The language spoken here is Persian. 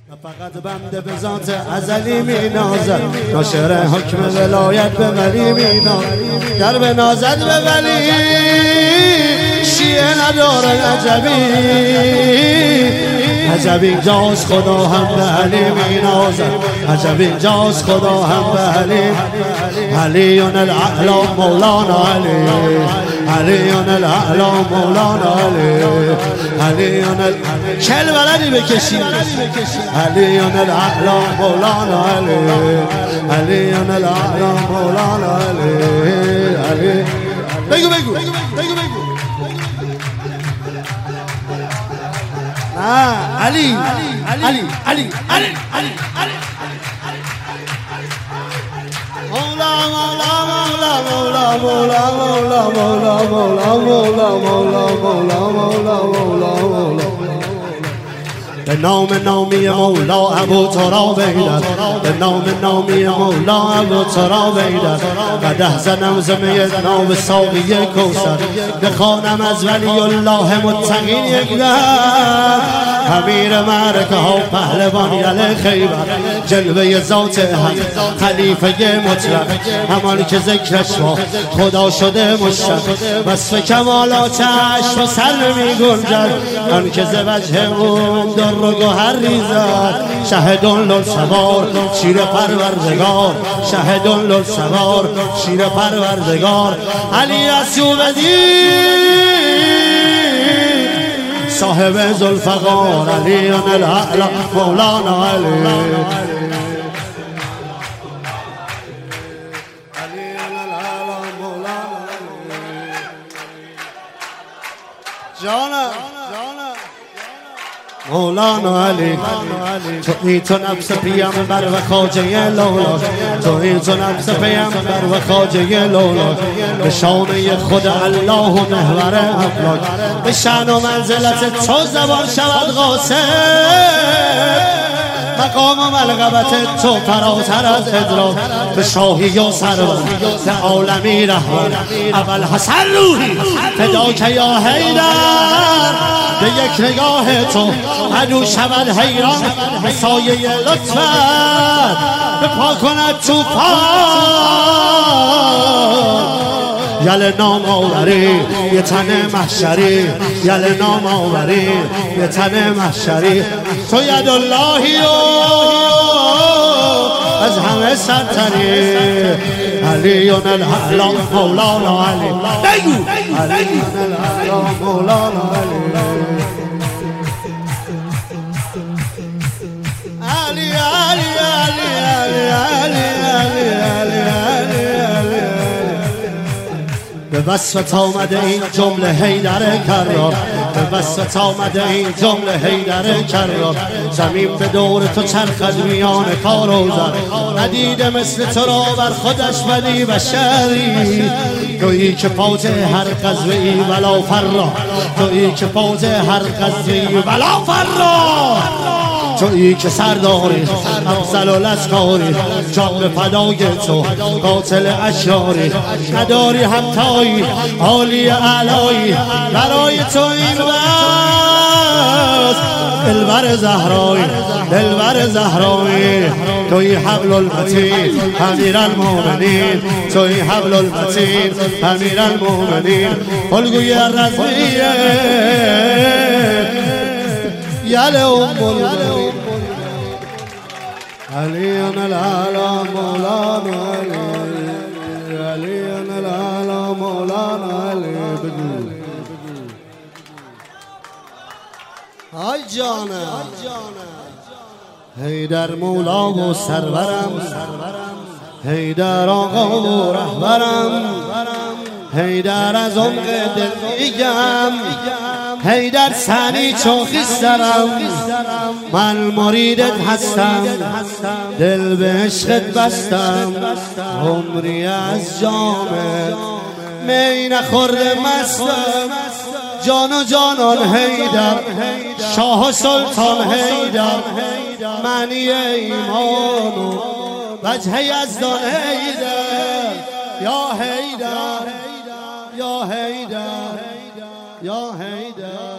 فقط بنده به ذات ازلی می نازد، ناشر حکم ولایت به ولی می نازد. گر به نازد به ولی شیعه نداره عجب اینجاست خدا هم به علی می نازد، عجب اینجاست خدا هم به علی. علیون الاعلا مولانا علی، علیون الاعلا مولانا علی، علیون کل بلدی بکشید. علیون الاعلا مولانا علی، علیون الاعلا مولانا علی. علی بگو بگو بگو بگو. علی علی علی علی علی مولا مولا مولا مولا مولا مولا مولا مولا مولا مولا مولا مولا مولا به نام نامی مولا ابو تراب ایدر، به نام نامی مولا ابو تراب ایدر. قدح زنم زمه نام ساقی کوثر، بخوانم از ولی الله متقین یک در. امیر معرکه ها پهلوان یل خیبر، جلوه ذات حق خلیفه مطلق، همان که ذکرش با خدا شده مشتق. وصف کمالاتش و سر می گنجد، آن که ز وجه اون در و گوهر ریزد. شهدون للسوار شیر پروردگار، شهدون للسوار شیر پروردگار. علی اسیوبدی صاحب ذوالفقار، علیون الاعلا مولانا علی. جانا مولانا علی، تویی تو نفس پیامبر و خواجه لولا، تویی تو نفس پیامبر و خواجه لولا. به شانه خود الله و محور افلاک، به شأن و منزلت تو زبان شود قاصد. مقام و ملقبت تو فراتر از ادراک، به شاهی و سرور به عالمی رهبر. اول حسن روحی فداک یا حیدر، به یک نگاه تو عدو شود حیران. به سایه لطفت به پا کند توفان. یل نام آوری یه تن محشری، یل نام آوری یه تن محشری. تو ید اللهی و از همه سرتری. علیون الاعلا مولانا علی، بگو علیون الاعلا مولانا علی. علی علی علی علی علی علی علی. به وصفت آمده این جمله حیدر کرار، به وصفت آمده این جمله حیدر کرار. زمین به دور تو چرخد میان کار و زر، ندیده مثل تو را بر خودش بدی بشری. تویی که پاج هر غزوه‌ای ولا فرا، تویی که پاج هر غزوه‌ای ولا فرا. تویی که سرداری افضل و لشکاری، جان به فدای تو قاتل اشاری. نداری همتایی عالی اعلایی، برای تو این بس دلبر زهرایی، دلبر زهرایی. تویی حبل المتین امیر المؤمنین، تویی حبل المتین امیر المؤمنین. الگوی رزمیه یل ام المؤمنین. علیون الاعلا مولانا علی، علیون الاعلا مولانا علی. بگو ای جانم حیدر مولا و سرورم، حیدر آقا و رهبرم. حیدر از عمق دل میگم، حیدر سنی چون خیسترم. من مریدت هستم، دل به عشقت بستم. عمری از جامت می نخورده مستم. جان و جانان حیدر، شاه و سلطان حیدر. معنی ایمان و وجه یزدان حیدر. یا حیدر یا حیدر یا حیدر.